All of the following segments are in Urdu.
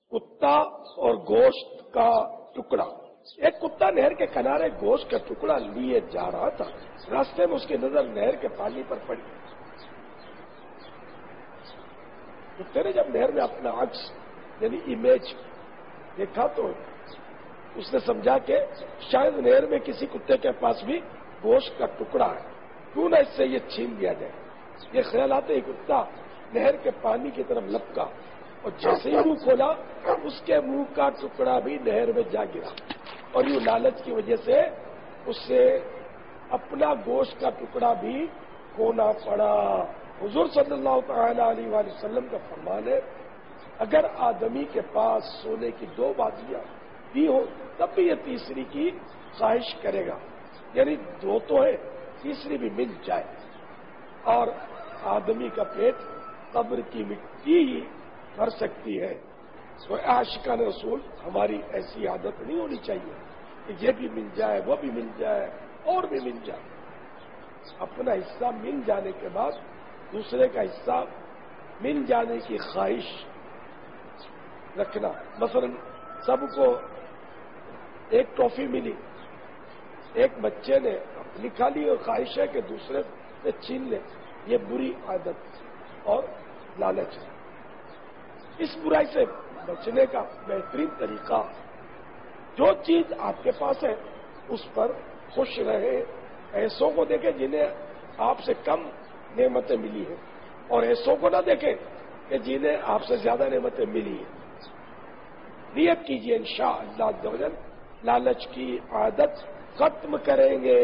کتا اور گوشت کا ٹکڑا. ایک کتا نہر کے کنارے گوشت کا ٹکڑا لیے جا رہا تھا. راستے میں اس کی نظر نہر کے پانی پر پڑی. کتے نے جب نہر میں اپنا عکس یعنی امیج دیکھا تو اس نے سمجھا کہ شاید نہر میں کسی کتے کے پاس بھی گوشت کا ٹکڑا ہے، کیوں نہ اس سے یہ چھین لیا جائے. یہ خیال آتے ہی کتا نہر کے پانی کی طرف لپکا اور جیسے ہی منہ کھولا اس کے منہ کا ٹکڑا بھی نہر میں جا گرا، اور یوں لالچ کی وجہ سے اس سے اپنا گوشت کا ٹکڑا بھی کھونا پڑا. حضور صلی اللہ تعالی علیہ وآلہ وسلم کا فرمان ہے اگر آدمی کے پاس سونے کی 2 بازیاں بھی ہو تب بھی یہ تیسری کی خواہش کرے گا، یعنی 2 تو ہے تیسری بھی مل جائے. اور آدمی کا پیٹ قبر کی مٹی ہی بھر سکتی ہے. تو عاشقان رسول ہماری ایسی عادت نہیں ہونی چاہیے کہ یہ بھی مل جائے وہ بھی مل جائے اور بھی مل جائے. اپنا حصہ مل جانے کے بعد دوسرے کا حصہ مل جانے کی خواہش رکھنا. مثلا سب کو ایک ٹافی ملی، ایک بچے نے لکھا لی اور خواہش ہے کہ دوسرے سے چھین لے. یہ بری عادت اور لالچ ہے. اس برائی سے بچنے کا بہترین طریقہ جو چیز آپ کے پاس ہے اس پر خوش رہے. ایسوں کو دیکھیں جنہیں آپ سے کم نعمتیں ملی ہیں اور ایسوں کو نہ دیکھیں کہ جنہیں آپ سے زیادہ نعمتیں ملی ہیں. نیت کیجیے انشاءاللہ عز و جل لالچ کی عادت ختم کریں گے.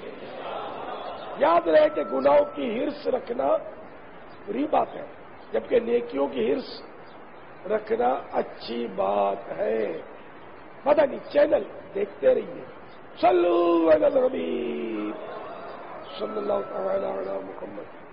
یاد رہے کہ گناہوں کی ہرس رکھنا بری بات ہے جبکہ نیکیوں کی ہرس رکھنا اچھی بات ہے. مدنی چینل دیکھتے رہیے. صلو علی النبی صلی اللہ تعالی علی محمد.